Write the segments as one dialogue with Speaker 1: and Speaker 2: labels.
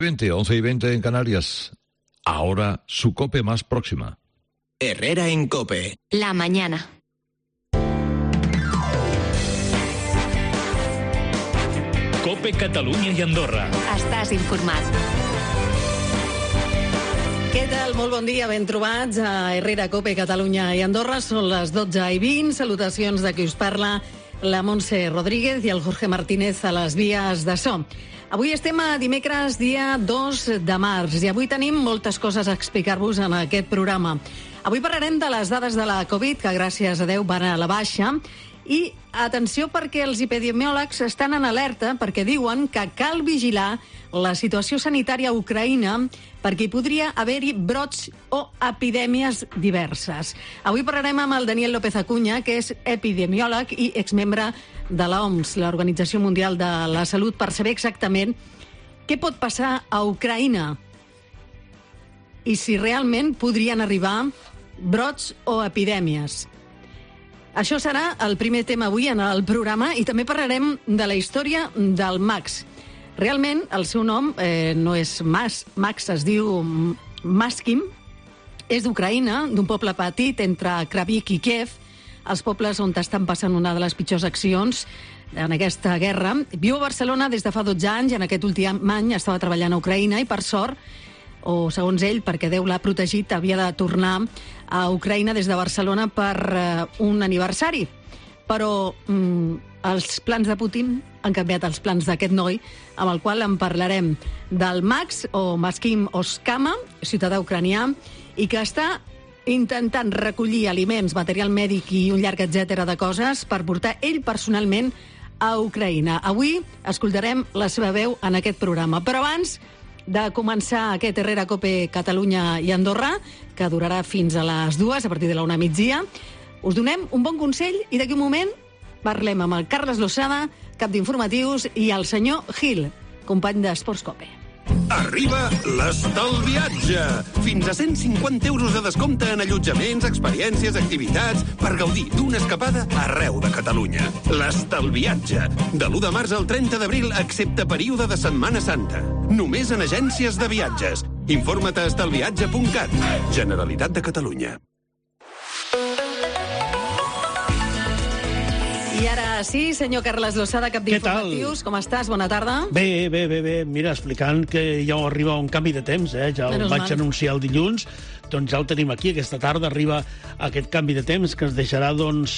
Speaker 1: 11:20 en Canarias. Ahora su COPE más próxima.
Speaker 2: Herrera en COPE.
Speaker 3: La mañana.
Speaker 4: COPE Catalunya i Andorra.
Speaker 3: Estàs informat.
Speaker 5: Què tal? Molt bon dia, ben trobats a Herrera, COPE, Catalunya i Andorra. Són les 12:20. Salutacions de qui us parla, la Montse Rodríguez i el Jorge Martínez a les vies de so. Avui estem a dimecres, dia 2 de març, i avui tenim moltes coses a explicar-vos en aquest programa. Avui parlarem de les dades de la Covid, que gràcies a Déu van a la baixa, i atenció perquè els epidemiòlegs estan en alerta perquè diuen que cal vigilar la situació sanitària a Ucraïna perquè hi podria haver-hi brots o epidèmies diverses. Avui parlarem amb el Daniel López Acuña, que és epidemiòleg i exmembre de l'OMS, l'Organització Mundial de la Salut, per saber exactament què pot passar a Ucraïna i si realment podrien arribar brots o epidèmies. Això serà el primer tema avui en el programa i també parlarem de la història del Max. Realment, el seu nom no és Max, es diu Maskim, és d'Ucraïna, d'un poble petit entre Kravik i Kiev, els pobles on estan passant una de les pitjors accions en aquesta guerra. Viu a Barcelona des de fa 12 anys i en aquest últim any estava treballant a Ucraïna i per sort, o segons ell, perquè Déu l'ha protegit, havia de tornar a Ucraïna des de Barcelona per un aniversari. Però els plans de Putin han canviat els plans d'aquest noi, amb el qual en parlarem, del Max, o Maskim Oskama, ciutadà ucranià, i que està intentant recollir aliments, material mèdic i un llarg etcètera de coses per portar ell personalment a Ucraïna. Avui escoltarem la seva veu en aquest programa. Però abans de començar aquest Herrera COPE Catalunya i Andorra, que durarà fins a les 2, a partir de la 1:30, us donem un bon consell i d'aquí un moment parlem amb el Carles Losada, cap d'informatius, i el senyor Gil, company d'Esports COPE.
Speaker 6: Arriba l'Estalviatge! Fins a 150 euros de descompte en allotjaments, experiències, activitats, per gaudir d'una escapada arreu de Catalunya. L'Estalviatge! De l'1 de març al 30 d'abril, excepte període de Setmana Santa. Només en agències de viatges. Informa't a estalviatge.cat. Generalitat de Catalunya.
Speaker 5: I ara sí, senyor Carles Losada, cap d'informatius. Com estàs? Bona tarda.
Speaker 7: Bé. Mira, explicant que ja arriba un canvi de temps, ja el vaig anunciar el dilluns, doncs ja el tenim aquí. Aquesta tarda arriba aquest canvi de temps que ens deixarà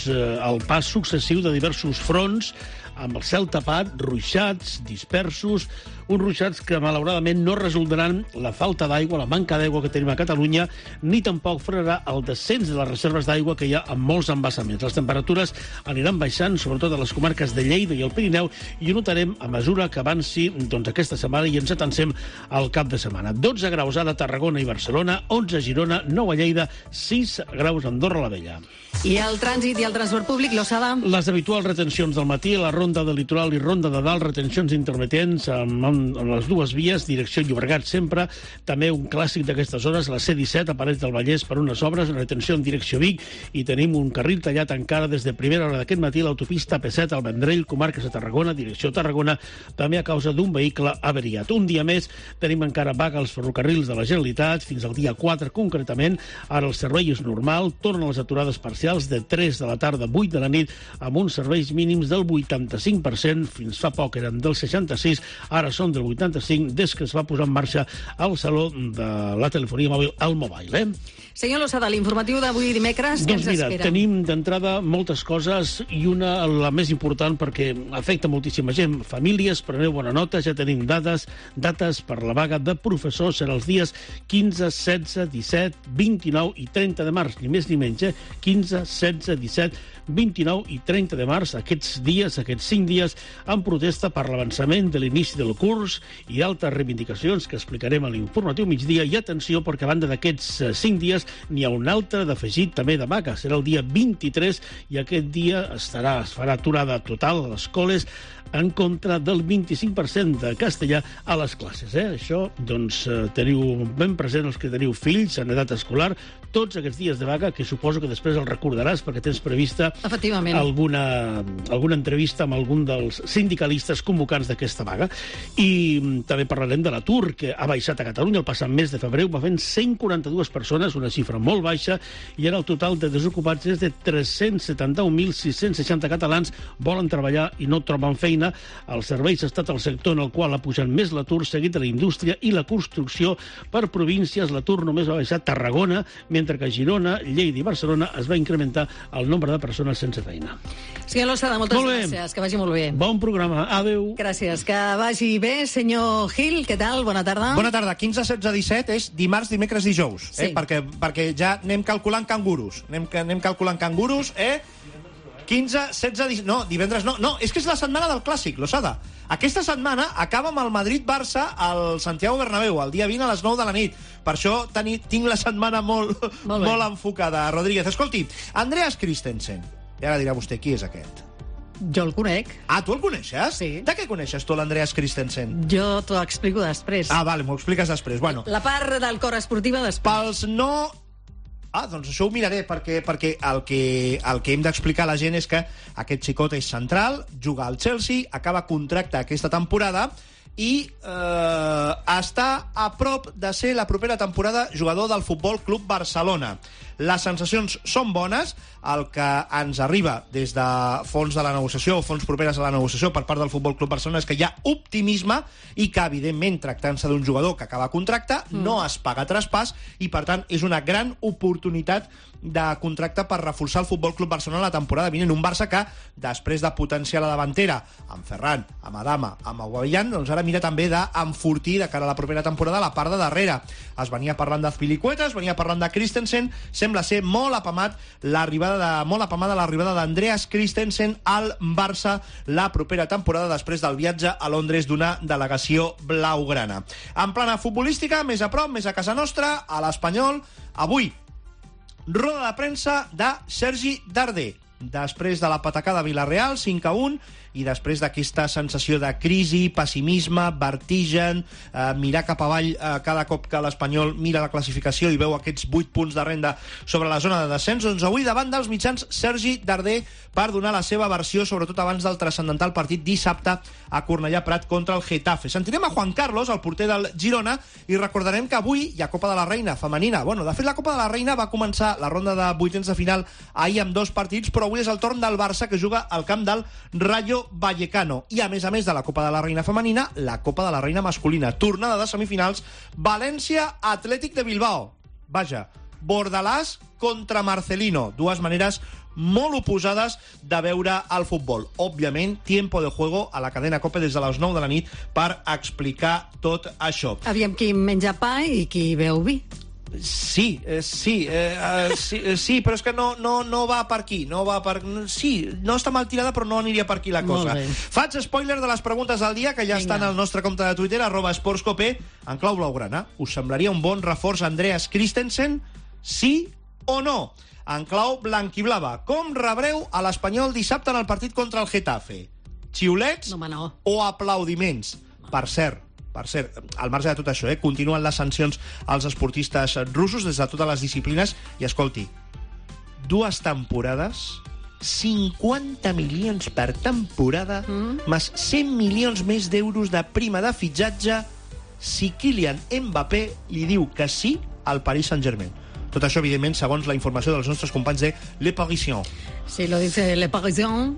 Speaker 7: el pas successiu de diversos fronts amb el cel tapat, ruixats, dispersos, uns ruixats que malauradament no resoldran la falta d'aigua, la manca d'aigua que tenim a Catalunya, ni tampoc frenarà el descens de les reserves d'aigua que hi ha en molts embassaments. Les temperatures aniran baixant, sobretot a les comarques de Lleida i el Pirineu, i ho notarem a mesura que avanci aquesta setmana i ens atansem al cap de setmana. 12 graus ara a Tarragona i Barcelona, 11 a Girona, 9 a Lleida, 6 graus a Andorra la Vella.
Speaker 5: I el trànsit i el transport públic, Losada?
Speaker 7: Les habituals retencions del matí, la ronda de litoral i ronda de dalt, retencions intermitents amb les dues vies, direcció Llobregat sempre. També un clàssic d'aquestes hores, la C-17, a Parets del Vallès, per unes obres, retenció en direcció Vic, i tenim un carril tallat encara des de primera hora d'aquest matí, l'autopista P7 al Vendrell, comarques de Tarragona, direcció Tarragona, també a causa d'un vehicle avariat. Un dia més tenim encara vaga als ferrocarrils de la Generalitat, fins al dia 4 concretament. Ara el servei és normal, tornen les aturades parcials de 3 de la tarda a 8 de la nit, amb uns serveis mínims del 85%, fins fa poc eren del 66%, ara són del 85%, des que es va posar en marxa el saló de la telefonia mòbil, el Mobile.
Speaker 5: Senyor Losada, l'informatiu d'avui dimecres, què ens espera?
Speaker 7: Doncs mira, tenim d'entrada moltes coses i una, la més important, perquè afecta moltíssima gent. Famílies, preneu bona nota, ja tenim dates per la vaga de professors, serà els dies 15, 16, 17, 29 i 30 de març, ni més ni menys, 15, 16, 17, 29 i 30 de març, aquests 5 dies, en protesta per l'avançament de l'inici del curs i altres reivindicacions que explicarem a l'informatiu migdia. I atenció, perquè a banda d'aquests 5 dies n'hi ha un altre d'afegit també de vaga. Serà el dia 23 i aquest dia es farà aturada total a les escoles en contra del 25% de castellà a les classes. Això, doncs, teniu ben present els que teniu fills en edat escolar, tots aquests dies de vaga, que suposo que després els recordaràs perquè tens prevista
Speaker 5: Efectivament.
Speaker 7: alguna entrevista amb algun dels sindicalistes convocants d'aquesta vaga. I també parlarem de l'atur, que ha baixat a Catalunya el passat mes de febrer, va fent 142 persones, una xifra molt baixa, i ara el total de desocupats és de 371.660 catalans volen treballar i no troben feina. Els serveis ha estat el sector en el qual ha pujat més l'atur, seguit de la indústria i la construcció. Per províncies, l'atur només va baixar a Tarragona, mentre que a Girona, Lleida i Barcelona es va incrementar el nombre de persones sense feina.
Speaker 5: Senyor Losada, moltes gràcies. Que vagi molt bé.
Speaker 7: Bon programa. Adéu.
Speaker 5: Gràcies. Que vagi bé. Senyor Gil, què tal? Bona tarda.
Speaker 8: Bona tarda. 15, 16, 17 és dimarts, dimecres, dijous.
Speaker 5: Sí.
Speaker 8: Perquè ja anem calculant cangurus. Anem calculant cangurus, 15, 16, 17... No, divendres no. No, és que és la setmana del Clàssic, Losada. Aquesta setmana acaba amb el Madrid-Barça al Santiago Bernabéu, el dia 20 a les 9 de la nit. Per això tinc la setmana molt enfocada, Rodríguez. Escolti, Andreas Christensen. I ara dirà vostè, qui és aquest?
Speaker 5: Jo el conec.
Speaker 8: Ah, tu el coneixes?
Speaker 5: Sí.
Speaker 8: De què coneixes tu l'Andreas Christensen?
Speaker 5: Jo t'ho explico després.
Speaker 8: Ah, vale, m'ho expliques després. Bueno,
Speaker 5: La part del cor esportiva després.
Speaker 8: pels no... Ah, doncs això ho miraré, perquè el que hem d'explicar a la gent és que aquest xicot és central, juga al Chelsea, acaba contracte aquesta temporada i està a prop de ser la propera temporada jugador del Futbol Club Barcelona. Les sensacions són bones, el que ens arriba des de fons de la negociació o fons properes a la negociació per part del Futbol Club Barcelona és que hi ha optimisme i que, evidentment, tractant-se d'un jugador que acaba contracte, no es paga traspàs i, per tant, és una gran oportunitat de contracte per reforçar el Futbol Club Barcelona la temporada vinent. Un Barça que, després de potenciar la davantera amb Ferran, amb Adama, amb Aguavillan, doncs ara mira també d'enfortir de cara a la propera temporada la part de darrere. Es venia parlant d'Azpilicueta, es venia parlant de Christensen, sembla ser molt apamada l'arribada d'Andreas Christensen al Barça la propera temporada després del viatge a Londres d'una delegació blaugrana. En plana futbolística, més a prop, més a casa nostra, a l'Espanyol, avui roda de premsa de Sergi Darder. Després de la patacada a Villarreal, 5-1, i després d'aquesta sensació de crisi, pessimisme, vertigen, mirar cap avall cada cop que l'Espanyol mira la classificació i veu aquests 8 punts de renda sobre la zona de descens, doncs avui davant dels mitjans Sergi Darder per donar la seva versió, sobretot abans del transcendental partit dissabte a Cornellà Prat contra el Getafe. Sentirem a Juan Carlos, el porter del Girona, i recordarem que avui hi ha Copa de la Reina femenina. Bueno, de fet, la Copa de la Reina va començar la ronda de vuitens de final ahir amb 2 partits, però avui és el torn del Barça, que juga al camp del Rayo Vallecano. I a més de la Copa de la Reina femenina, la Copa de la Reina masculina. Tornada de semifinals, València Atlètic de Bilbao. Vaja, Bordalàs contra Marcelino. Dues maneres molt oposades de veure el futbol. Òbviament, tiempo de juego a la cadena COPE des de les 9 de la nit per explicar tot això.
Speaker 5: Aviam qui menja pa i qui beu vi.
Speaker 8: Sí, però és que no va per aquí. Sí, no està mal tirada, però no aniria per aquí la cosa. Faig spoiler de les preguntes del dia, que ja estan al nostre compte de Twitter, @sportscope, en clau blaugrana. Us semblaria un bon reforç Andreas Christensen? Sí o no? En clau blanquiblava. Com rebreu a l'Espanyol dissabte en el partit contra el Getafe? Xiulets o aplaudiments? Per cert, al marge de tot això, continuen les sancions als esportistes russos des de totes les disciplines. I escolti, 2 temporades, 50 milions per temporada, més 100 milions més d'euros de prima de fitxatge si Kylian Mbappé li diu que sí al Paris Saint-Germain. Tot això, evidentment, segons la informació dels nostres companys de Le Parisien.
Speaker 5: Sí, lo dice Le Parisien.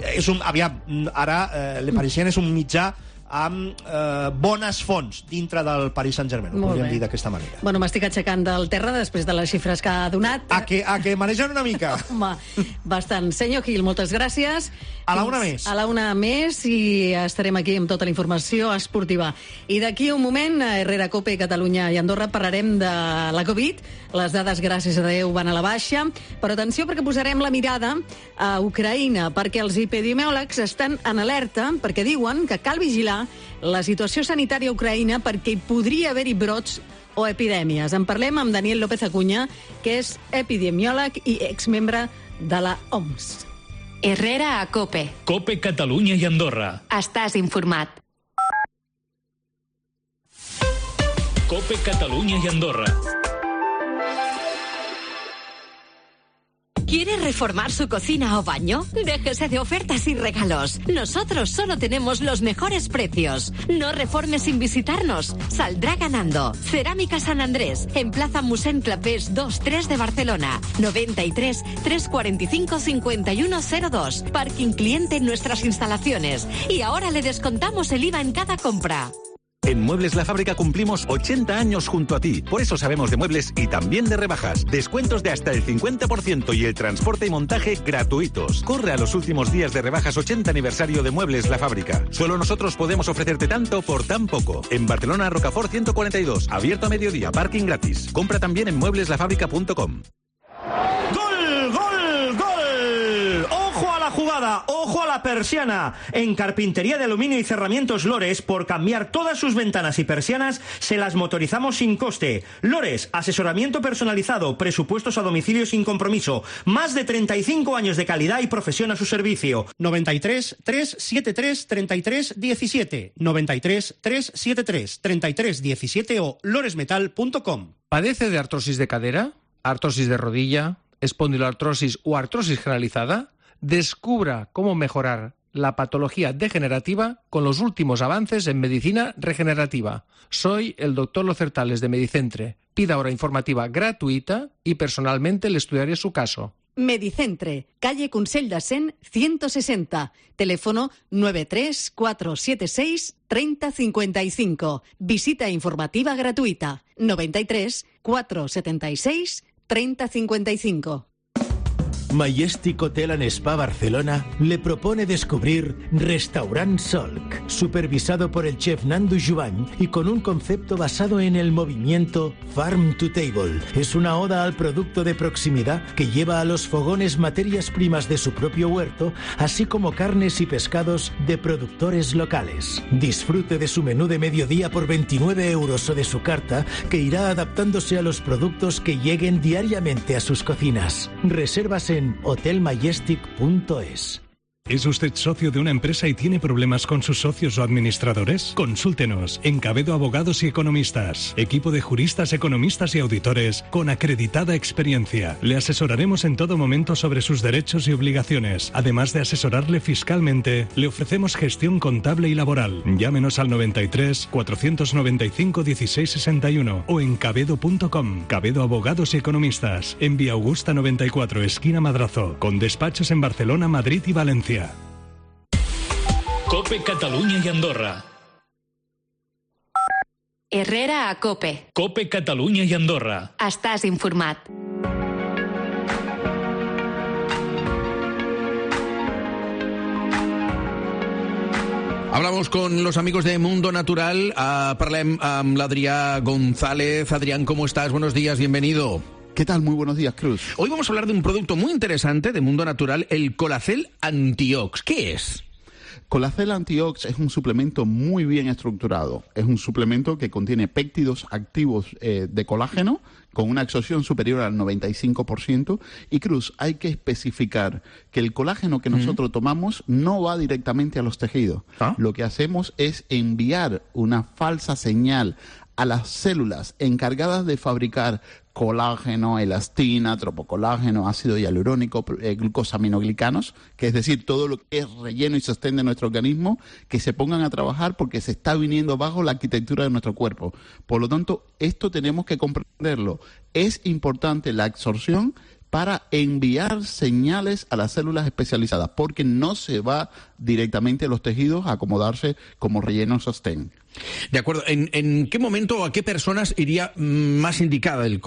Speaker 8: Ara Le Parisien és un mitjà amb bones fonts dintre del Paris Saint-Germain, ho podríem dir d'aquesta manera.
Speaker 5: Bueno, m'estic aixecant del terra després de les xifres que ha donat.
Speaker 8: A que manegen una mica?
Speaker 5: Home, bastant. Senyor Gil, moltes gràcies.
Speaker 8: A la una més.
Speaker 5: A la una més i estarem aquí amb tota la informació esportiva. I d'aquí un moment, a Herrera Cope, Catalunya i Andorra, parlarem de la Covid. Les dades, gràcies a Déu, van a la baixa. Però atenció, perquè posarem la mirada a Ucraïna, perquè els epidemiòlegs estan en alerta, perquè diuen que cal vigilar la situació sanitària a Ucraïna perquè hi podria haver-hi brots o epidèmies. En parlem amb Daniel López Acuña, que és epidemiòleg i exmembre de la OMS.
Speaker 3: Herrera a Cope.
Speaker 4: Cope Catalunya i Andorra.
Speaker 3: Estàs informat.
Speaker 4: Cope Catalunya i Andorra.
Speaker 9: ¿Quiere reformar su cocina o baño? Déjese de ofertas y regalos. Nosotros solo tenemos los mejores precios. No reforme sin visitarnos. Saldrá ganando. Cerámica San Andrés, en Plaza Musén Clapés 2-3 de Barcelona. 93 345 5102. Parking cliente en nuestras instalaciones. Y ahora le descontamos el IVA en cada compra.
Speaker 10: En Muebles La Fábrica cumplimos 80 años junto a ti. Por eso sabemos de muebles y también de rebajas. Descuentos de hasta el 50% y el transporte y montaje gratuitos. Corre a los últimos días de rebajas 80 aniversario de Muebles La Fábrica. Solo nosotros podemos ofrecerte tanto por tan poco. En Barcelona, Rocafort 142. Abierto a mediodía. Parking gratis. Compra también en muebleslafábrica.com.
Speaker 8: Jugada, ojo a la persiana. En Carpintería de Aluminio y Cerramientos Lores, por cambiar todas sus ventanas y persianas, se las motorizamos sin coste. Lores, asesoramiento personalizado, presupuestos a domicilio sin compromiso, más de 35 años de calidad y profesión a su servicio. 93 373 33 17, 93 373 33 17 o loresmetal.com.
Speaker 11: ¿Padece de artrosis de cadera, artrosis de rodilla, espondiloartrosis o artrosis generalizada? Descubra cómo mejorar la patología degenerativa con los últimos avances en medicina regenerativa. Soy el doctor Locertales de Medicentre. Pida hora informativa gratuita y personalmente le estudiaré su caso.
Speaker 5: Medicentre, calle Consell de Cent 160, teléfono 93 476 3055. Visita informativa gratuita 93 476 3055.
Speaker 12: Majestic Hotel and Spa Barcelona le propone descubrir Restaurant Solc, supervisado por el chef Nando Jubany y con un concepto basado en el movimiento Farm to Table. Es una oda al producto de proximidad que lleva a los fogones materias primas de su propio huerto, así como carnes y pescados de productores locales. Disfrute de su menú de mediodía por 29 euros o de su carta, que irá adaptándose a los productos que lleguen diariamente a sus cocinas. Reservas en hotelmajestic.es.
Speaker 4: ¿Es usted socio de una empresa y tiene problemas con sus socios o administradores? Consúltenos en Cabedo Abogados y Economistas. Equipo de juristas, economistas y auditores con acreditada experiencia. Le asesoraremos en todo momento sobre sus derechos y obligaciones. Además de asesorarle fiscalmente, le ofrecemos gestión contable y laboral. Llámenos al 93 495 1661 o en cabedo.com. Cabedo Abogados y Economistas. En Vía Augusta 94, esquina Madrazo. Con despachos en Barcelona, Madrid y Valencia. COPE Catalunya y Andorra.
Speaker 3: Herrera a COPE.
Speaker 4: COPE Catalunya y Andorra.
Speaker 3: Estàs informat.
Speaker 13: Hablamos con los amigos de Mundo Natural. Parlem amb l'Adrià González. Adrián, ¿cómo estás? Buenos días, bienvenido.
Speaker 14: ¿Qué tal? Muy buenos días, Cruz.
Speaker 13: Hoy vamos a hablar de un producto muy interesante de Mundo Natural, el Colacel Antiox. ¿Qué es?
Speaker 14: Colacel Antiox es un suplemento muy bien estructurado. Es un suplemento que contiene péptidos activos de colágeno con una absorción superior al 95%. Y, Cruz, hay que especificar que el colágeno que nosotros tomamos no va directamente a los tejidos. Lo que hacemos es enviar una falsa señal a las células encargadas de fabricar colágeno, elastina, tropocolágeno, ácido hialurónico, glucosaminoglicanos, que es decir, todo lo que es relleno y sostén de nuestro organismo, que se pongan a trabajar porque se está viniendo bajo la arquitectura de nuestro cuerpo. Por lo tanto, esto tenemos que comprenderlo. Es importante la absorción para enviar señales a las células especializadas, porque no se va directamente a los tejidos a acomodarse como relleno sostén.
Speaker 13: De acuerdo. ¿En qué momento o a qué personas iría más indicada el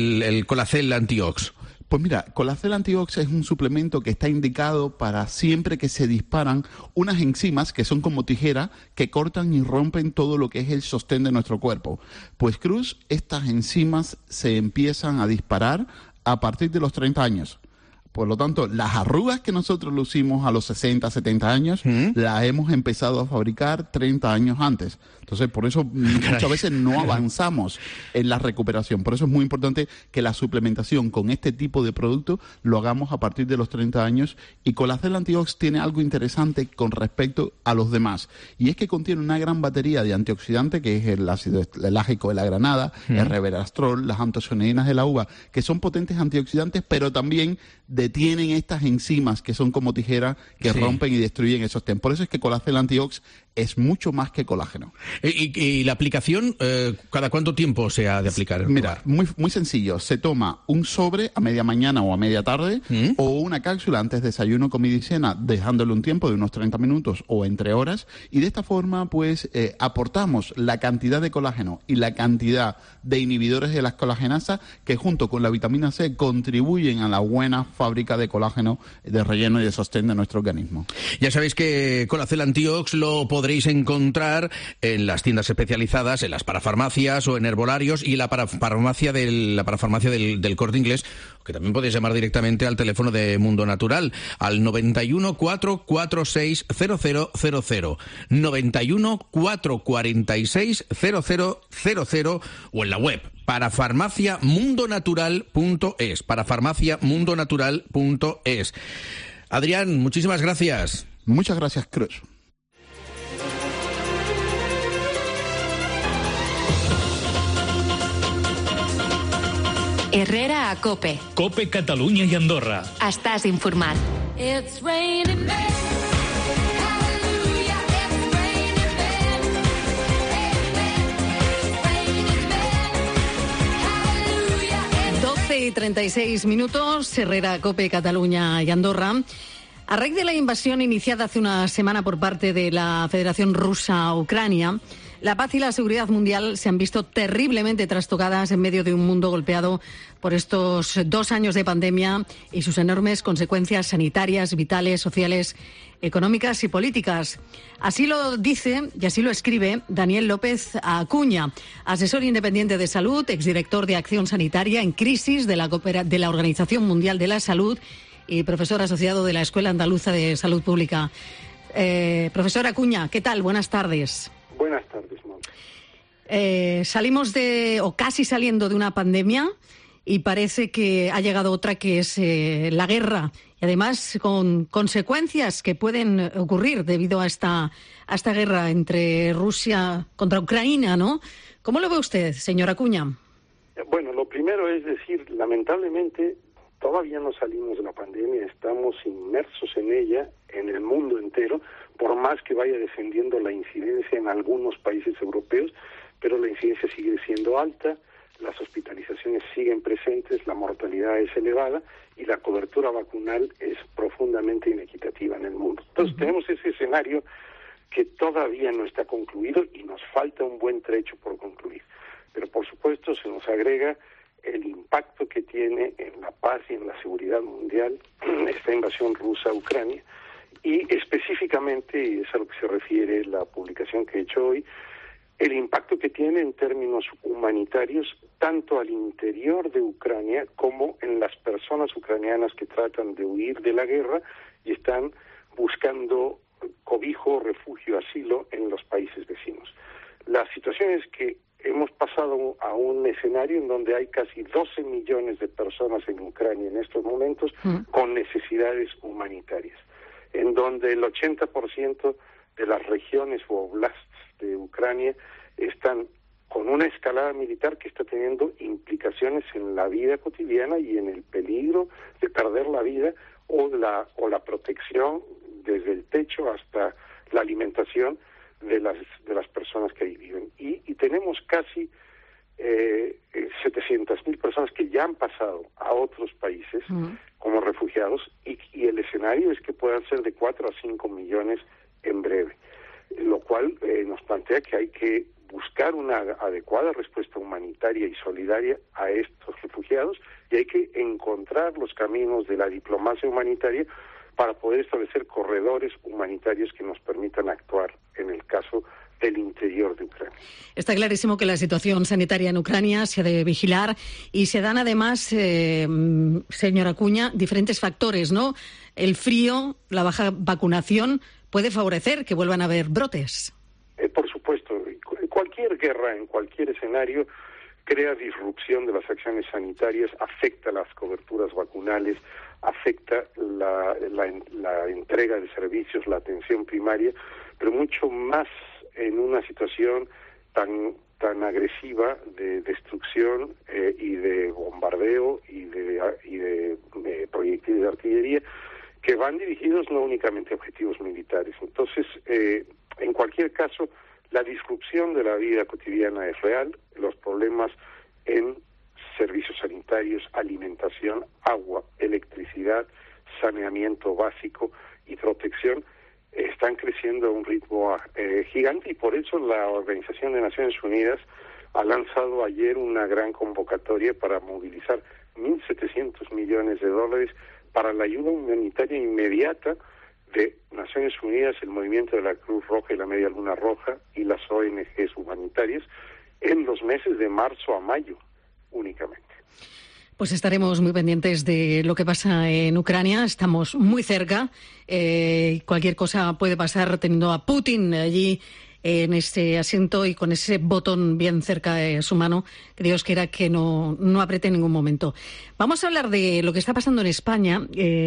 Speaker 13: Colacel Antiox?
Speaker 14: Pues mira, Colacel Antiox es un suplemento que está indicado para siempre que se disparan unas enzimas que son como tijeras que cortan y rompen todo lo que es el sostén de nuestro cuerpo. Pues, Cruz, estas enzimas se empiezan a disparar a partir de los 30 años. Por lo tanto, las arrugas que nosotros lucimos a los 60, 70 años, las hemos empezado a fabricar 30 años antes. Entonces, por eso muchas veces no avanzamos en la recuperación. Por eso es muy importante que la suplementación con este tipo de producto lo hagamos a partir de los 30 años. Y Colacel Antiox tiene algo interesante con respecto a los demás. Y es que contiene una gran batería de antioxidantes, que es el ácido elágico de la granada, el resveratrol, las antocianinas de la uva, que son potentes antioxidantes, pero también detienen estas enzimas que son como tijeras que rompen y destruyen esos TEN. Por eso es que Colacel Antiox es mucho más que colágeno.
Speaker 13: ¿Y la aplicación, cada cuánto tiempo se ha de aplicar?
Speaker 14: Mira, muy sencillo. Se toma un sobre a media mañana o a media tarde o una cápsula antes de desayuno, comida y cena, dejándole un tiempo de unos 30 minutos o entre horas, y de esta forma pues aportamos la cantidad de colágeno y la cantidad de inhibidores de las colagenasas que junto con la vitamina C contribuyen a la buena fábrica de colágeno, de relleno y de sostén de nuestro organismo.
Speaker 13: Ya sabéis que Colacel Antiox lo podréis encontrar en las tiendas especializadas, en las parafarmacias o en herbolarios, y la parafarmacia del Corte Inglés, que también podéis llamar directamente al teléfono de Mundo Natural, al 91 446 0000, 91 446 0000, o en la web parafarmaciamundonatural.es, parafarmaciamundonatural.es. Adrián, muchísimas gracias.
Speaker 14: Muchas gracias, Cruz.
Speaker 3: Herrera a COPE.
Speaker 4: COPE Catalunya i Andorra.
Speaker 3: Estàs informat.
Speaker 15: It's raining men. Hallelujah, it's raining men. Hallelujah.
Speaker 5: 12:36 minutos, Herrera, COPE, Cataluña y Andorra. A raíz de la invasión iniciada hace una semana por parte de la Federación Rusa a Ucrania, la paz y la seguridad mundial se han visto terriblemente trastocadas en medio de un mundo golpeado por estos 2 años de pandemia y sus enormes consecuencias sanitarias, vitales, sociales, económicas y políticas. Así lo dice y así lo escribe Daniel López Acuña, asesor independiente de salud, exdirector de Acción Sanitaria en Crisis de la Organización Mundial de la Salud y profesor asociado de la Escuela Andaluza de Salud Pública. Profesor Acuña, ¿qué tal? Buenas tardes.
Speaker 16: Buenas tardes, Mon.
Speaker 5: Salimos o casi saliendo de una pandemia y parece que ha llegado otra que es la guerra, y además con consecuencias que pueden ocurrir debido a esta guerra entre Rusia contra Ucrania, ¿no? ¿Cómo lo ve usted, señor Acuña?
Speaker 16: Bueno, lo primero es decir, lamentablemente todavía no salimos de la pandemia, estamos inmersos en ella, en el mundo entero, por más que vaya descendiendo la incidencia en algunos países europeos, pero la incidencia sigue siendo alta, las hospitalizaciones siguen presentes, la mortalidad es elevada y la cobertura vacunal es profundamente inequitativa en el mundo. Entonces tenemos ese escenario que todavía no está concluido y nos falta un buen trecho por concluir. Pero por supuesto se nos agrega el impacto que tiene en la paz y en la seguridad mundial esta invasión rusa a Ucrania, y específicamente, y es a lo que se refiere la publicación que he hecho hoy, el impacto que tiene en términos humanitarios tanto al interior de Ucrania como en las personas ucranianas que tratan de huir de la guerra y están buscando cobijo, refugio, asilo en los países vecinos. La situación es que hemos pasado a un escenario en donde hay casi 12 millones de personas en Ucrania en estos momentos con necesidades humanitarias, en donde el 80% de las regiones o oblasts de Ucrania están con una escalada militar que está teniendo implicaciones en la vida cotidiana y en el peligro de perder la vida o la protección desde el techo hasta la alimentación de las personas que ahí viven. Y tenemos casi 700.000 personas que ya han pasado a otros países como refugiados y el escenario es que puedan ser de 4 a 5 millones en breve, lo cual nos plantea que hay que buscar una adecuada respuesta humanitaria y solidaria a estos refugiados y hay que encontrar los caminos de la diplomacia humanitaria para poder establecer corredores humanitarios que nos permitan actuar en el caso del interior de Ucrania.
Speaker 5: Está clarísimo que la situación sanitaria en Ucrania se ha de vigilar y se dan además, señor Acuña, diferentes factores, ¿no? El frío, la baja vacunación puede favorecer que vuelvan a haber brotes.
Speaker 16: Por supuesto, cualquier guerra en cualquier escenario crea disrupción de las acciones sanitarias, afecta las coberturas vacunales, afecta la entrega de servicios, la atención primaria, pero mucho más en una situación tan tan agresiva de destrucción y de bombardeo y de proyectiles de artillería que van dirigidos no únicamente a objetivos militares. Entonces, en cualquier caso, la disrupción de la vida cotidiana es real, los problemas en servicios sanitarios, alimentación, agua, electricidad, saneamiento básico y protección están creciendo a un ritmo gigante, y por eso la Organización de Naciones Unidas ha lanzado ayer una gran convocatoria para movilizar 1.700 millones de dólares para la ayuda humanitaria inmediata de Naciones Unidas, el Movimiento de la Cruz Roja y la Media Luna Roja y las ONGs humanitarias en los meses de marzo a mayo únicamente.
Speaker 5: Pues estaremos muy pendientes de lo que pasa en Ucrania. Estamos muy cerca. Cualquier cosa puede pasar teniendo a Putin allí en ese asiento y con ese botón bien cerca de su mano, que Dios quiera que no apriete en ningún momento. Vamos a hablar de lo que está pasando en España.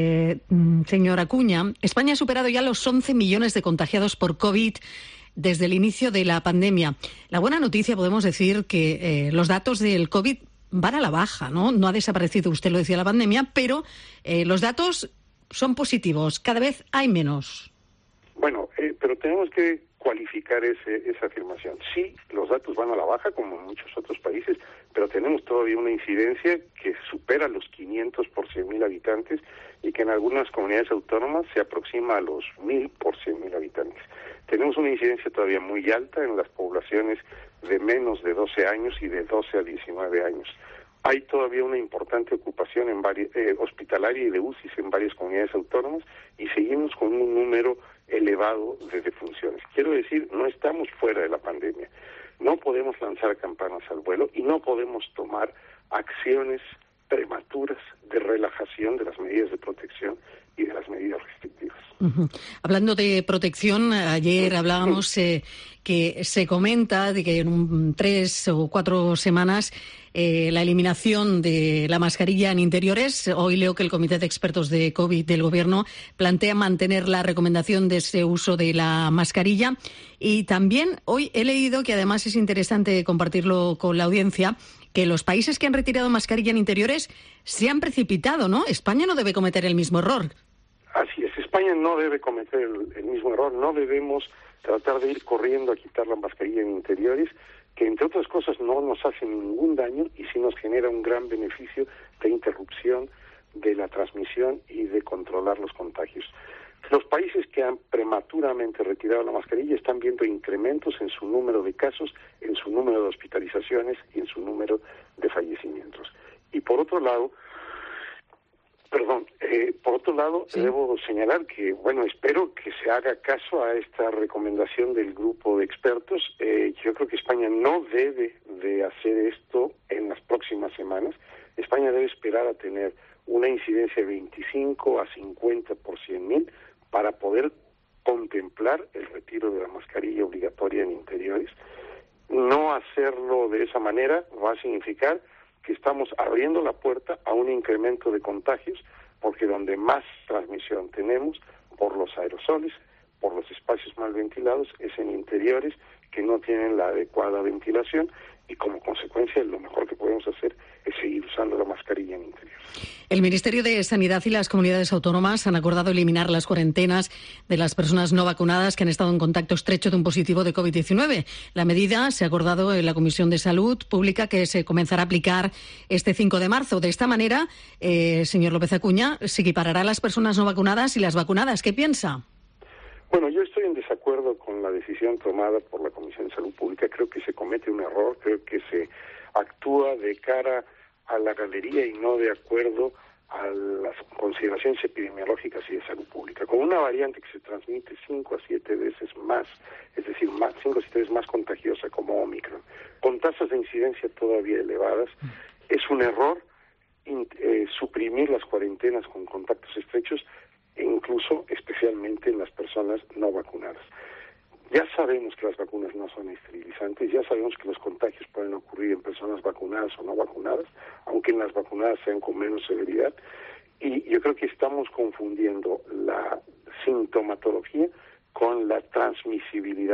Speaker 5: Señor Acuña, España ha superado ya los 11 millones de contagiados por COVID desde el inicio de la pandemia. La buena noticia, podemos decir que los datos del COVID van a la baja, ¿no? No ha desaparecido, usted lo decía, la pandemia, pero los datos son positivos. Cada vez hay menos.
Speaker 16: Bueno, pero tenemos que cualificar esa afirmación. Sí, los datos van a la baja, como en muchos otros países, pero tenemos todavía una incidencia que supera los 500 por 100.000 habitantes y que en algunas comunidades autónomas se aproxima a los 1.000 por 100.000 habitantes. Tenemos una incidencia todavía muy alta en las poblaciones de menos de 12 años y de 12 a 19 años. Hay todavía una importante ocupación en hospitalaria y de UCIs en varias comunidades autónomas y seguimos con un número elevado de defunciones. Quiero decir, no estamos fuera de la pandemia. No podemos lanzar campanas al vuelo y no podemos tomar acciones prematuras de relajación de las medidas de protección y de las medidas restrictivas.
Speaker 5: Hablando de protección, ayer hablábamos que se comenta de que en 3 o 4 semanas la eliminación de la mascarilla en interiores. Hoy leo que el Comité de Expertos de COVID del Gobierno plantea mantener la recomendación de ese uso de la mascarilla. Y también hoy he leído, que además es interesante compartirlo con la audiencia, que los países que han retirado mascarilla en interiores se han precipitado, ¿no? España no debe cometer el mismo error.
Speaker 16: Así es, España no debe cometer el mismo error, no debemos tratar de ir corriendo a quitar la mascarilla en interiores, que entre otras cosas no nos hace ningún daño y sí nos genera un gran beneficio de interrupción de la transmisión y de controlar los contagios. Los países que han prematuramente retirado la mascarilla están viendo incrementos en su número de casos, en su número de hospitalizaciones y en su número de fallecimientos. Y por otro lado, ¿sí? Debo señalar que, bueno, espero que se haga caso a esta recomendación del grupo de expertos. Yo creo que España no debe de hacer esto en las próximas semanas. España debe esperar a tener una incidencia de 25 a 50 por 100.000 para poder contemplar el retiro de la mascarilla obligatoria en interiores. No hacerlo de esa manera va a significar que estamos abriendo la puerta a un incremento de contagios, porque donde más transmisión tenemos por los aerosoles, por los espacios mal ventilados, es en interiores que no tienen la adecuada ventilación, y como consecuencia lo mejor que podemos hacer es seguir usando la mascarilla en interiores.
Speaker 5: El Ministerio de Sanidad y las comunidades autónomas han acordado eliminar las cuarentenas de las personas no vacunadas que han estado en contacto estrecho de un positivo de COVID-19. La medida se ha acordado en la Comisión de Salud Pública, que se comenzará a aplicar este 5 de marzo. De esta manera, señor López Acuña, se equiparará a las personas no vacunadas y las vacunadas. ¿Qué piensa?
Speaker 16: Bueno, yo estoy en desacuerdo con la decisión tomada por la Comisión de Salud Pública. Creo que se comete un error, creo que se actúa de cara a la galería y no de acuerdo a las consideraciones epidemiológicas y de salud pública. Con una variante que se transmite 5 a 7 veces más, es decir, 5 a 7 veces más contagiosa como Omicron, con tasas de incidencia todavía elevadas, es un error suprimir las cuarentenas con contactos estrechos, e incluso especialmente en las personas no vacunadas. Ya sabemos que las vacunas no son esterilizantes, ya sabemos que los contagios pueden ocurrir en personas vacunadas o no vacunadas, aunque en las vacunadas sean con menos severidad, y yo creo que estamos confundiendo la sintomatología con la transmisibilidad.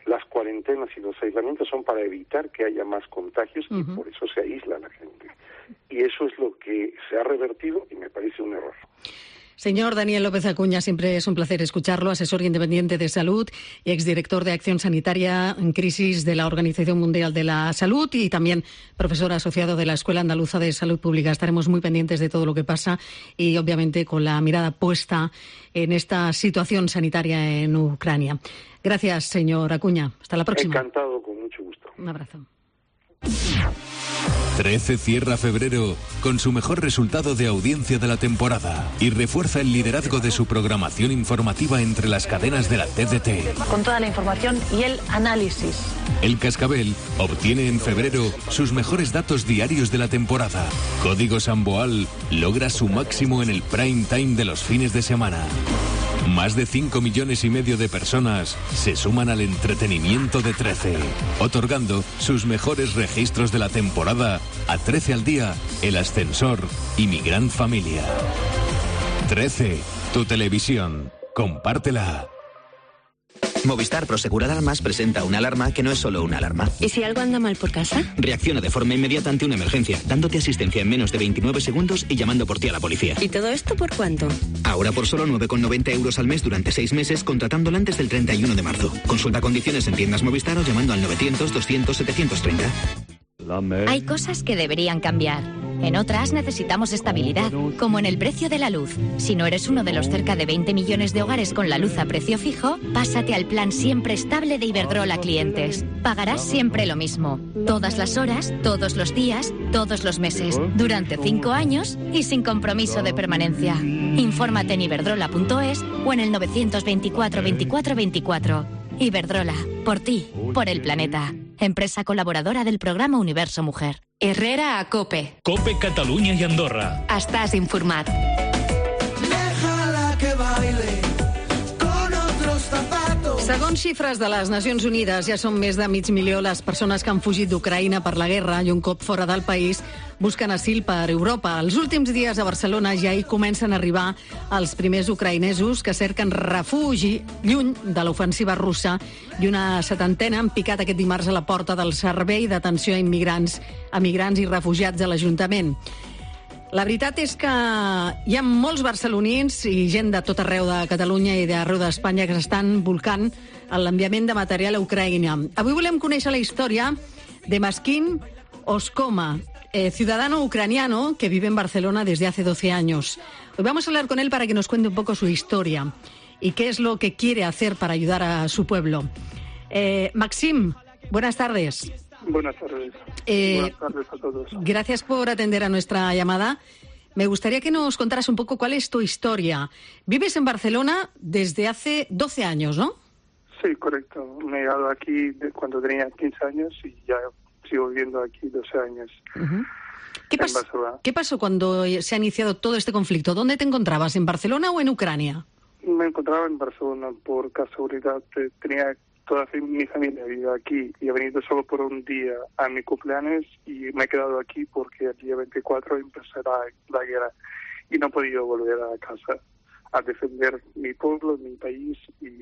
Speaker 16: Las cuarentenas y los aislamientos son para evitar que haya más contagios y por eso se aísla a la gente. Y eso es lo que se ha revertido y me parece un error.
Speaker 5: Señor Daniel López Acuña, siempre es un placer escucharlo, asesor independiente de salud y exdirector de Acción Sanitaria en Crisis de la Organización Mundial de la Salud y también profesor asociado de la Escuela Andaluza de Salud Pública. Estaremos muy pendientes de todo lo que pasa y, obviamente, con la mirada puesta en esta situación sanitaria en Ucrania. Gracias, señor Acuña. Hasta la próxima.
Speaker 16: Encantado, con mucho gusto.
Speaker 5: Un abrazo.
Speaker 17: 13 cierra febrero con su mejor resultado de audiencia de la temporada y refuerza el liderazgo de su programación informativa entre las cadenas de la TDT.
Speaker 18: Con toda la información y el análisis.
Speaker 17: El Cascabel obtiene en febrero sus mejores datos diarios de la temporada. Código Samboal logra su máximo en el prime time de los fines de semana. Más de 5,5 millones de personas se suman al entretenimiento de 13, otorgando sus mejores registros de la temporada a 13 al día, El Ascensor y Mi Gran Familia. 13, tu televisión. Compártela.
Speaker 2: Movistar Prosegur Alarmas presenta una alarma que no es solo una alarma.
Speaker 3: ¿Y si algo anda mal por casa?
Speaker 2: Reacciona de forma inmediata ante una emergencia, dándote asistencia en menos de 29 segundos y llamando por ti a la policía.
Speaker 3: ¿Y todo esto por cuánto?
Speaker 2: Ahora por solo 9,90 euros al mes durante 6 meses, contratándola antes del 31 de marzo. Consulta condiciones en tiendas Movistar o llamando al 900 200 730.
Speaker 19: Hay cosas que deberían cambiar. En otras necesitamos estabilidad, como en el precio de la luz. Si no eres uno de los cerca de 20 millones de hogares con la luz a precio fijo, pásate al plan siempre estable de Iberdrola Clientes. Pagarás siempre lo mismo, todas las horas, todos los días, todos los meses, durante 5 años y sin compromiso de permanencia. Infórmate en iberdrola.es o en el 924 24 24. Iberdrola, por ti, por el planeta. Empresa colaboradora del programa Universo Mujer.
Speaker 3: Herrera a COPE.
Speaker 20: COPE Catalunya i Andorra.
Speaker 3: Estàs informat.
Speaker 15: Déjala que baile con otros zapatos.
Speaker 5: Segons xifres de les Nacions Unides, ja són més de 500.000 les persones que han fugit d'Ucraïna per la guerra i un cop fora del país busquen asil per Europa. Els últims dies a Barcelona ja hi comencen a arribar els primers ucraïnesos que cerquen refugi lluny de l'ofensiva russa i una setantena han picat aquest dimarts a la porta del Servei d'Atenció a Immigrants, Migrants i Refugiats de l'Ajuntament. La veritat és que hi ha molts barcelonins i gent de tot arreu de Catalunya i d'arreu d'Espanya que s'estan volcant en l'enviament de material a Ucraïna. Avui volem conèixer la història de Maxim Oskoma, ciudadano ucraniano que vive en Barcelona desde hace 12 años. Hoy vamos a hablar con él para que nos cuente un poco su historia y qué es lo que quiere hacer para ayudar a su pueblo. Maxim, buenas tardes.
Speaker 21: Buenas tardes. Buenas tardes a todos.
Speaker 5: Gracias por atender a nuestra llamada. Me gustaría que nos contaras un poco cuál es tu historia. Vives en Barcelona desde hace 12 años, ¿no?
Speaker 21: Sí, correcto. Me he llegado aquí cuando tenía 15 años y ya sigo viviendo aquí 12 años.
Speaker 5: Uh-huh. ¿Qué pasó cuando se ha iniciado todo este conflicto? ¿Dónde te encontrabas? ¿En Barcelona o en Ucrania?
Speaker 21: Me encontraba en Barcelona por casualidad. Tenía toda mi familia vive aquí y he venido solo por un día a mi cumpleaños y me he quedado aquí porque el día 24 empezará la guerra y no he podido volver a casa a defender mi pueblo, mi país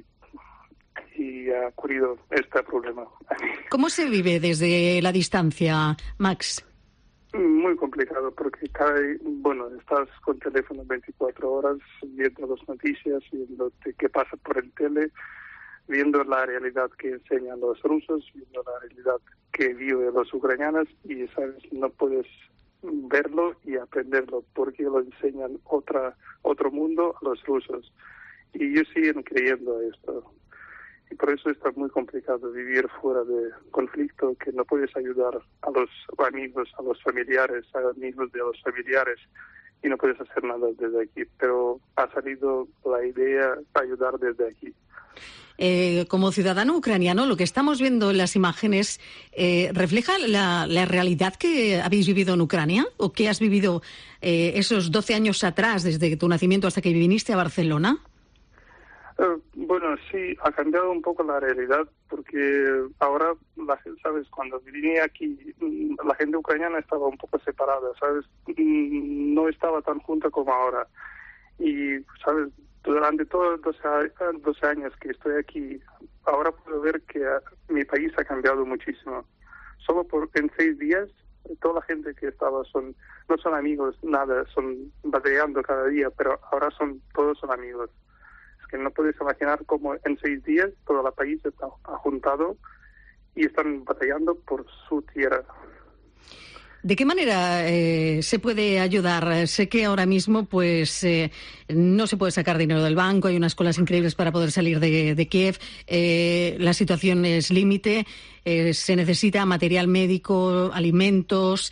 Speaker 21: y ha ocurrido este problema.
Speaker 5: ¿Cómo se vive desde la distancia, Max?
Speaker 21: Muy complicado porque estás con teléfono 24 horas viendo las noticias, viendo qué pasa por el tele, viendo la realidad que enseñan los rusos, viendo la realidad que viven los ucranianos y, ¿sabes? No puedes verlo y aprenderlo porque lo enseñan otro mundo a los rusos. Y ellos siguen creyendo esto. Y por eso está muy complicado vivir fuera de conflicto, que no puedes ayudar a los amigos, a los familiares, a amigos de los familiares y no puedes hacer nada desde aquí. Pero ha salido la idea de ayudar desde aquí.
Speaker 5: Como ciudadano ucraniano, lo que estamos viendo en las imágenes refleja la realidad que habéis vivido en Ucrania o que has vivido esos 12 años atrás, desde tu nacimiento hasta que viniste a Barcelona.
Speaker 21: Bueno, sí, ha cambiado un poco la realidad porque ahora, ¿sabes? Cuando vine aquí, la gente ucraniana estaba un poco separada, ¿sabes? No estaba tan junta como ahora. Y, ¿sabes? Durante todos los 12 años que estoy aquí, ahora puedo ver que mi país ha cambiado muchísimo. Solo en 6 días, toda la gente que estaba no son amigos, nada, son batallando cada día, pero ahora todos son amigos. Es que no puedes imaginar cómo en 6 días todo el país está juntado y están batallando por su tierra.
Speaker 5: ¿De qué manera se puede ayudar? Sé que ahora mismo pues no se puede sacar dinero del banco, hay unas colas increíbles para poder salir de Kiev, la situación es límite, se necesita material médico, alimentos.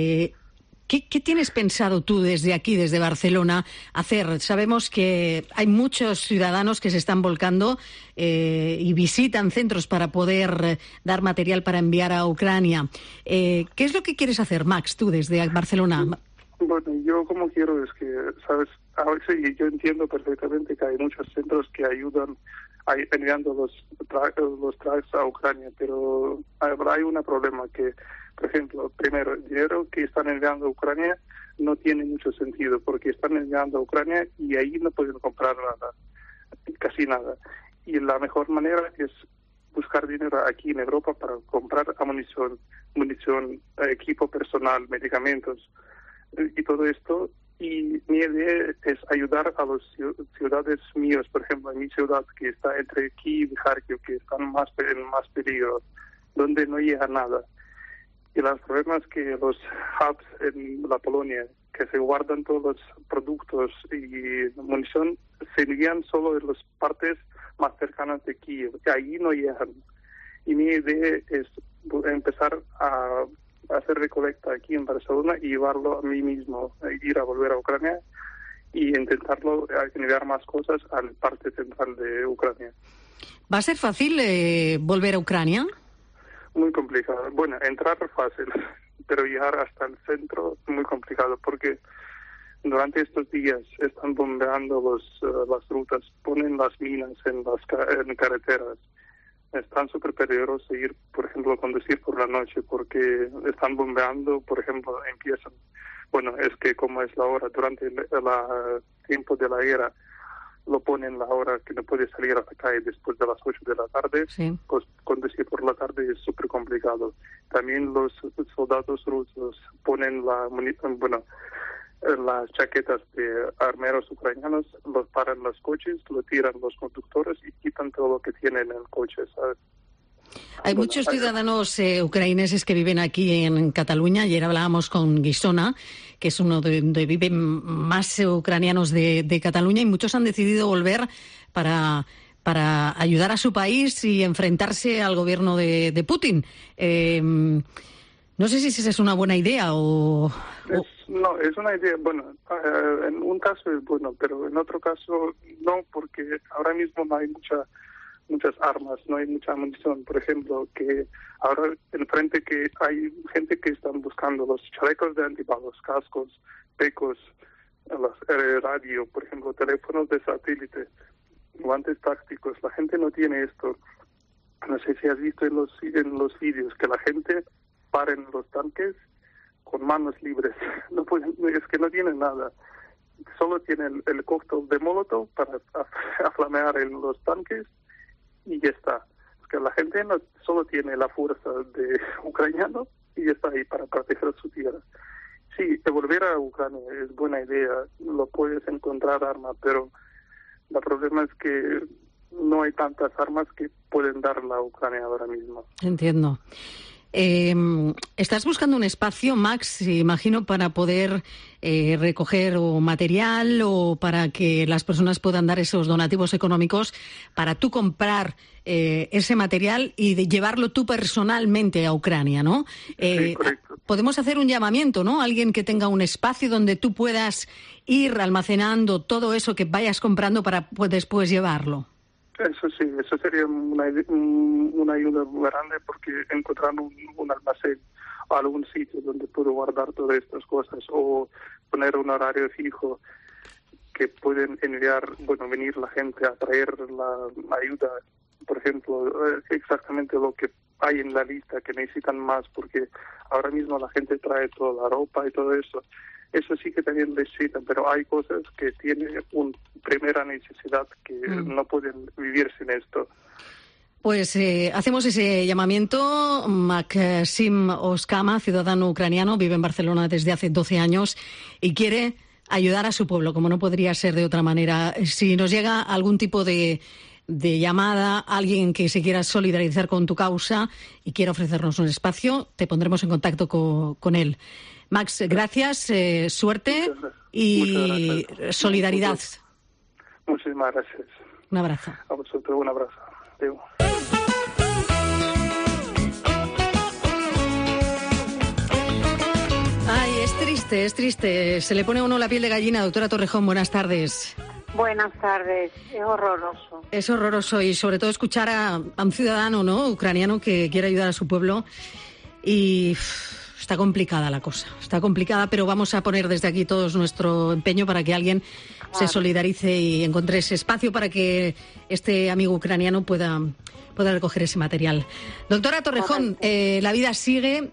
Speaker 5: ¿Qué tienes pensado tú desde aquí, desde Barcelona, hacer? Sabemos que hay muchos ciudadanos que se están volcando y visitan centros para poder dar material para enviar a Ucrania. ¿Qué es lo que quieres hacer, Max, tú desde Barcelona?
Speaker 21: Bueno, yo como quiero es que, ¿sabes? Sí, yo entiendo perfectamente que hay muchos centros que ayudan enviando los trucks a Ucrania, pero hay un problema que, por ejemplo, primero, el dinero que están enviando a Ucrania no tiene mucho sentido, porque están enviando a Ucrania y ahí no pueden comprar nada, casi nada. Y la mejor manera es buscar dinero aquí en Europa para comprar munición, equipo personal, medicamentos y todo esto. Y mi idea es ayudar a las ciudades mías, por ejemplo, en mi ciudad que está entre Kiev y Kharkiv, que están en más peligro, donde no llega nada. Y los problemas que los hubs en la Polonia, que se guardan todos los productos y munición, se envían solo en las partes más cercanas de Kiev, que ahí no llegan. Y mi idea es empezar a hacer recolecta aquí en Barcelona y llevarlo a mí mismo, ir a volver a Ucrania y intentarlo enviar más cosas a la parte central de Ucrania.
Speaker 5: ¿Va a ser fácil volver a Ucrania?
Speaker 21: Muy complicado. Bueno, entrar fácil, pero llegar hasta el centro es muy complicado porque durante estos días están bombeando las rutas, ponen las minas en carreteras. Están súper peligrosos ir, por ejemplo, conducir por la noche porque están bombeando, por ejemplo, empiezan. Bueno, es que como es la hora, durante el tiempo de la guerra, lo ponen la hora que no puede salir a la calle después de las 8 de la tarde, sí. Pues conducir por la tarde es súper complicado. También los soldados rusos ponen las chaquetas de armeros ucranianos, los paran los coches, lo tiran los conductores y quitan todo lo que tienen en el coche, ¿sabes?
Speaker 5: Hay muchos ciudadanos ucraneses que viven aquí en Cataluña. Ayer hablábamos con Guissona, que es uno de donde viven más ucranianos de Cataluña, y muchos han decidido volver para ayudar a su país y enfrentarse al gobierno de Putin. No sé si esa es una buena idea o...
Speaker 21: No, es una idea, bueno, en un caso es bueno, pero en otro caso no, porque ahora mismo no hay muchas armas, no hay mucha munición. Por ejemplo, que ahora enfrente que hay gente que están buscando los chalecos de antibalas, cascos, pecos, radio, por ejemplo, teléfonos de satélite, guantes tácticos. La gente no tiene esto. No sé si has visto en los vídeos que la gente para en los tanques con manos libres. No pueden, es que no tienen nada. Solo tienen el cóctel de Molotov para aflamear en los tanques y ya está. Es que la gente no solo tiene la fuerza de ucraniano y ya está ahí para proteger su tierra. Sí, volver a Ucrania es buena idea, lo puedes encontrar armas, pero el problema es que no hay tantas armas que pueden dar la Ucrania ahora mismo.
Speaker 5: Entiendo. Estás buscando un espacio, Max, imagino, para poder recoger o material o para que las personas puedan dar esos donativos económicos para tú comprar ese material y de llevarlo tú personalmente a Ucrania, ¿no?
Speaker 21: Sí, correcto.
Speaker 5: Podemos hacer un llamamiento, ¿no? Alguien que tenga un espacio donde tú puedas ir almacenando todo eso que vayas comprando para después llevarlo.
Speaker 21: Eso sí, eso sería una ayuda grande porque encontrar un almacén o algún sitio donde puedo guardar todas estas cosas o poner un horario fijo que pueden venir la gente a traer la ayuda, por ejemplo, exactamente lo que hay en la lista que necesitan más porque ahora mismo la gente trae toda la ropa y todo eso. Eso sí que también necesitan, pero hay cosas que tienen una primera necesidad que no pueden vivir sin esto.
Speaker 5: Pues hacemos ese llamamiento. Maxim Oskama, ciudadano ucraniano, vive en Barcelona desde hace 12 años y quiere ayudar a su pueblo, como no podría ser de otra manera. Si nos llega algún tipo de llamada, alguien que se quiera solidarizar con tu causa y quiera ofrecernos un espacio, te pondremos en contacto con él. Max, gracias, suerte y solidaridad.
Speaker 21: Muchísimas gracias.
Speaker 5: Un abrazo.
Speaker 21: A vosotros un abrazo. Adiós.
Speaker 5: Ay, es triste. Se le pone a uno la piel de gallina. Doctora Torrejón, buenas tardes.
Speaker 1: Buenas tardes. Es horroroso.
Speaker 5: Es horroroso y sobre todo escuchar a un ciudadano, ¿no?, ucraniano que quiere ayudar a su pueblo y está complicada la cosa. Está complicada, pero vamos a poner desde aquí todos nuestro empeño para que alguien se solidarice y encuentre ese espacio para que este amigo ucraniano pueda recoger ese material. Doctora Torrejón, la vida sigue.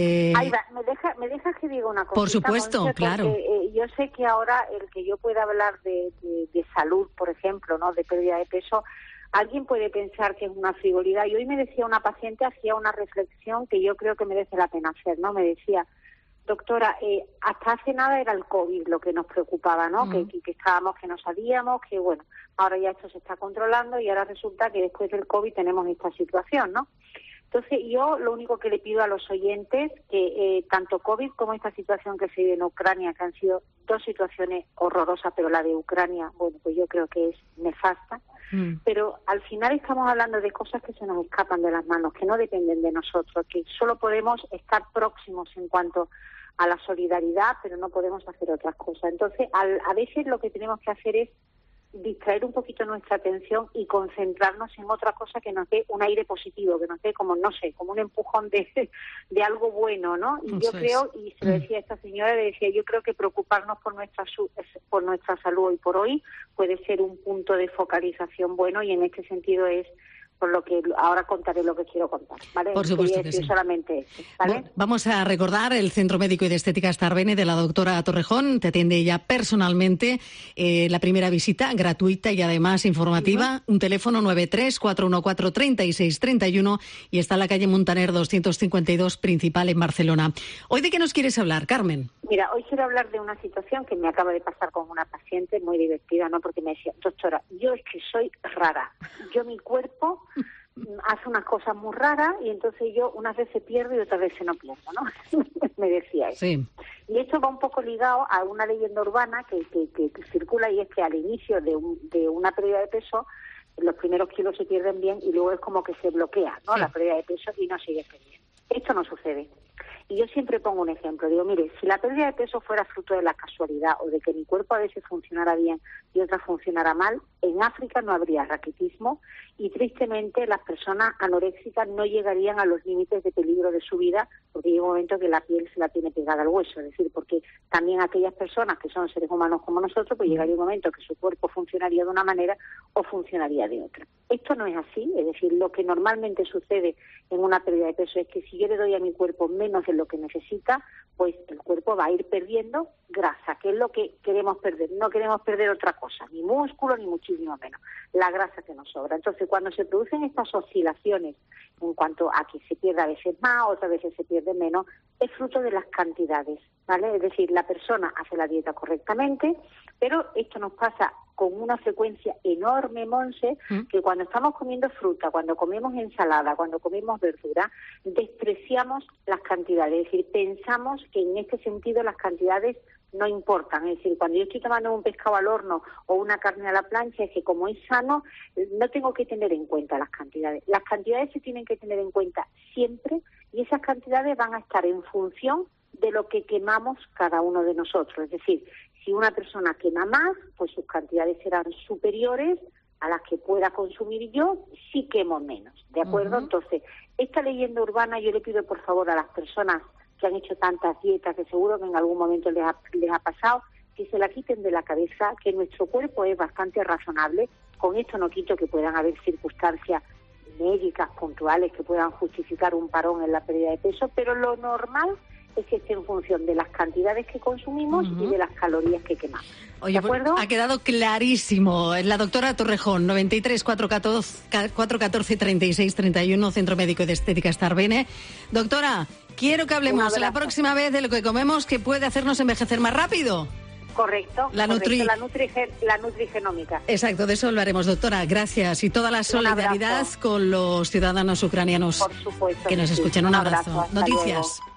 Speaker 1: ¿Me dejas que diga una cosa?
Speaker 5: Por supuesto,
Speaker 1: Monse,
Speaker 5: claro.
Speaker 1: Yo sé que ahora el que yo pueda hablar de salud, por ejemplo, ¿no?, de pérdida de peso, alguien puede pensar que es una frivolidad. Y hoy me decía una paciente, hacía una reflexión que yo creo que merece la pena hacer, ¿no? Me decía, doctora, hasta hace nada era el COVID lo que nos preocupaba, ¿no? Que estábamos, que no sabíamos, que bueno, ahora ya esto se está controlando y ahora resulta que después del COVID tenemos esta situación, ¿no? Entonces, yo lo único que le pido a los oyentes, que tanto COVID como esta situación que se vive en Ucrania, que han sido dos situaciones horrorosas, pero la de Ucrania, bueno, pues yo creo que es nefasta, pero al final estamos hablando de cosas que se nos escapan de las manos, que no dependen de nosotros, que solo podemos estar próximos en cuanto a la solidaridad, pero no podemos hacer otras cosas. Entonces, a veces lo que tenemos que hacer es distraer un poquito nuestra atención y concentrarnos en otra cosa que nos dé un aire positivo, que nos dé como, no sé, como un empujón de algo bueno, ¿no? Y yo creo, y se lo decía a esta señora, le decía, yo creo que preocuparnos por nuestra salud hoy por hoy puede ser un punto de focalización bueno, y en este sentido es por lo que ahora contaré lo que quiero contar, ¿vale?
Speaker 5: Por supuesto que sí.
Speaker 1: Solamente eso, ¿vale?
Speaker 5: Vamos a recordar el Centro Médico y de Estética Starbene de la doctora Torrejón. Te atiende ella personalmente. La primera visita gratuita y además informativa. Un teléfono 93-414-3631 y está en la calle Montaner 252 Principal en Barcelona. ¿Hoy de qué nos quieres hablar, Carmen?
Speaker 1: Mira, hoy quiero hablar de una situación que me acaba de pasar con una paciente muy divertida, ¿no? Porque me decía, doctora, yo es que soy rara. Yo, mi cuerpo hace unas cosas muy raras y entonces yo unas veces pierdo y otras veces no pierdo, ¿no? Me decía eso.
Speaker 5: Sí.
Speaker 1: Y esto va un poco ligado a una leyenda urbana que circula, y es que al inicio de una pérdida de peso, los primeros kilos se pierden bien y luego es como que se bloquea, ¿no? Sí. La pérdida de peso y no sigue perdiendo. Esto no sucede. Y yo siempre pongo un ejemplo. Digo, mire, si la pérdida de peso fuera fruto de la casualidad o de que mi cuerpo a veces funcionara bien y otras funcionara mal, en África no habría raquitismo y tristemente las personas anoréxicas no llegarían a los límites de peligro de su vida, porque llega un momento que la piel se la tiene pegada al hueso. Es decir, porque también aquellas personas que son seres humanos como nosotros, pues llegaría un momento que su cuerpo funcionaría de una manera o funcionaría de otra. Esto no es así. Es decir, lo que normalmente sucede en una pérdida de peso es que si yo le doy a mi cuerpo menos de lo que necesita, pues el cuerpo va a ir perdiendo grasa, que es lo que queremos perder. No queremos perder otra cosa, ni músculo, ni muchísimo menos, la grasa que nos sobra. Entonces, cuando se producen estas oscilaciones en cuanto a que se pierde a veces más, otras veces se pierde menos, es fruto de las cantidades, ¿vale? Es decir, la persona hace la dieta correctamente, pero esto nos pasa con una frecuencia enorme, Monse, que cuando estamos comiendo fruta, cuando comemos ensalada, cuando comemos verdura, despreciamos las cantidades. Es decir, pensamos que en este sentido las cantidades no importan. Es decir, cuando yo estoy tomando un pescado al horno o una carne a la plancha, es que como es sano, no tengo que tener en cuenta las cantidades. Las cantidades se tienen que tener en cuenta siempre y esas cantidades van a estar en función de lo que quemamos cada uno de nosotros. Es decir, si una persona quema más, pues sus cantidades serán superiores a las que pueda consumir yo si quemo menos, ¿de acuerdo? Entonces, esta leyenda urbana yo le pido por favor a las personas que han hecho tantas dietas, que seguro que en algún momento les ha pasado, que se la quiten de la cabeza, que nuestro cuerpo es bastante razonable. Con esto no quito que puedan haber circunstancias médicas puntuales que puedan justificar un parón en la pérdida de peso, pero lo normal es que esté en función de las cantidades que consumimos y de las calorías que quemamos.
Speaker 5: Oye, pues, ha quedado clarísimo. La doctora Torrejón, 93 414 36 31, Centro Médico de Estética Starbene. Doctora, quiero que hablemos la próxima vez de lo que comemos que puede hacernos envejecer más rápido.
Speaker 1: Correcto. La nutrigenómica.
Speaker 5: Exacto, de eso hablaremos, doctora. Gracias. Y toda la solidaridad con los ciudadanos ucranianos
Speaker 1: por supuesto,
Speaker 5: que nos escuchan. Un abrazo. Noticias.
Speaker 1: Luego.